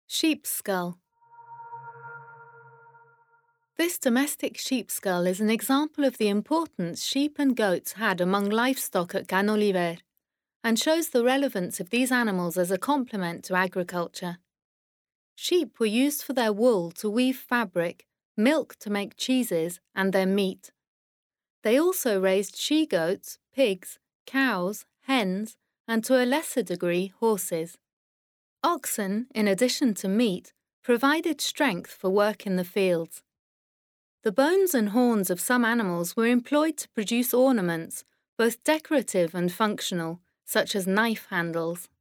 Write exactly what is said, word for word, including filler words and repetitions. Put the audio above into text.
Sheep's skull. This domestic sheep skull is an example of the importance sheep and goats had among livestock at Ganoliver, and shows the relevance of these animals as a complement to agriculture. Sheep were used for their wool to weave fabric, milk to make cheeses, and their meat. They also raised she-goats, pigs, cows, hens, and to a lesser degree horses. Oxen, in addition to meat, provided strength for work in the fields. The bones and horns of some animals were employed to produce ornaments, both decorative and functional, such as knife handles.